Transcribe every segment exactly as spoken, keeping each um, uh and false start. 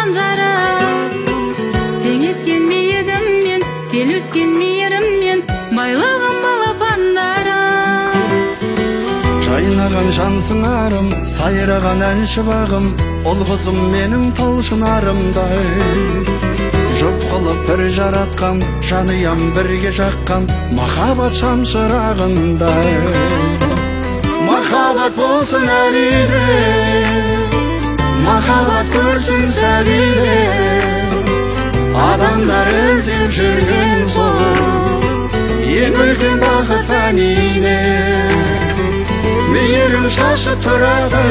жан жарым. Теңескен биігіммен, келіскен мейіріммен, байлығым балапандарым. Жайнаған жан сыңарым, сайраған әнші бағым, ол қызым менің талшынарымдай. Жұп қылып бір жаратқан, жаныям бірге жаққан, махаббат шамшырағындай. Махаббат болсын әлиде, махаббат көрсін сәбиде, адамдар іздеп жүрген сол ең үлкен бақыт фәниде. Мейірім шашып тұратын,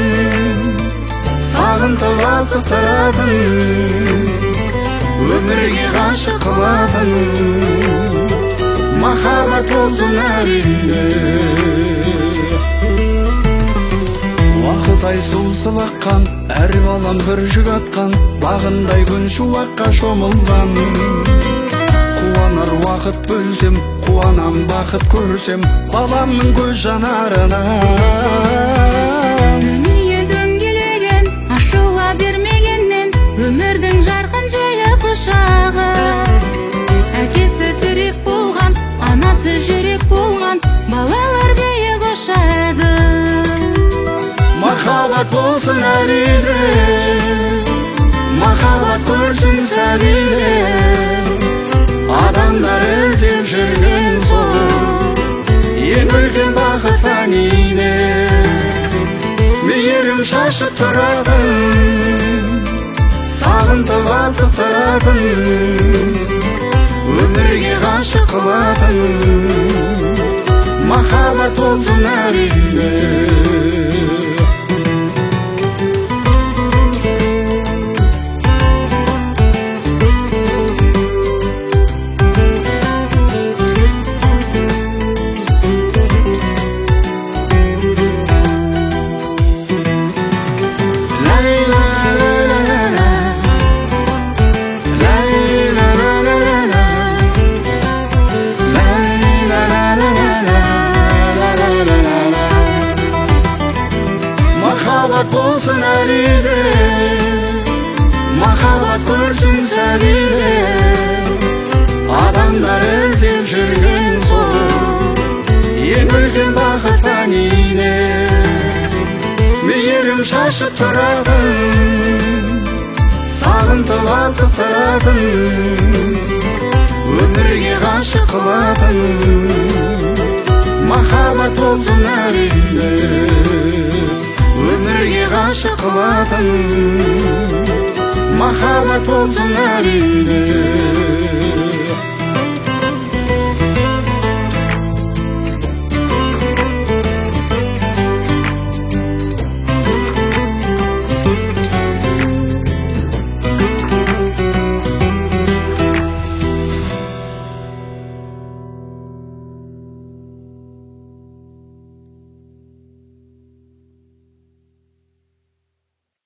сағынтып асықтыратын, өмірге ғашық қылатын, махаббат болсын әлиде. Уақыт ай суысып аққан, әр балам бір жүк атқан, бағындай күн шуаққа шомылған. Қуанар уақыт бөлсем, қуанам бақыт көрсем, баламның көз жанарына. Дүние дөңгелеген, ашыла бермегенмен, өмірдің жарқын жайы құшағы. Әкесі тірек болған, анасы жүрек болған, балалар биік ұшады. Махаббат болсын әлиде, махаббат көрсін сәбиде, адамдар іздеп жүрген сол ең үлкен бақыт фәниде. Мейірім шашып тұратын, сағынтып асықтыратын, өмірге ғашық қылатын, махаббат болсын әлиде. Махаббат болсын әлиде, махаббат көрсін сәбиде, адамдар іздеп жүрген сол ең үлкен бақыт фәниде. Мейірім шашып тұратын, сағынтып асықтыратын, өмірге ғашық қылатын, махаббат болсын әлиде. Өмірге ғашық қылатын, махаббат болсын әлиде.